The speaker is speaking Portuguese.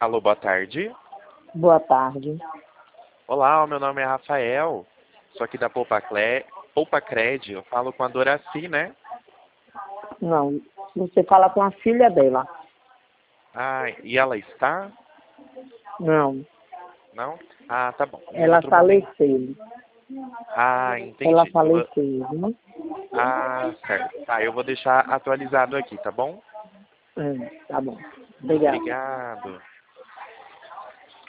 Alô, boa tarde. Boa tarde. Olá, o meu nome é Rafael. Sou aqui da Poupa Cred. Eu falo com a Doraci, né? Não, você fala com a filha dela. Ah, e ela está? Não, Não? Ah, tá bom. Em ela outro momento. faleceu. Ah, Ela entendi. faleceu, viu? Ah, certo. Tá, eu vou deixar atualizado aqui, tá bom? Tá bom. Obrigada. Obrigado.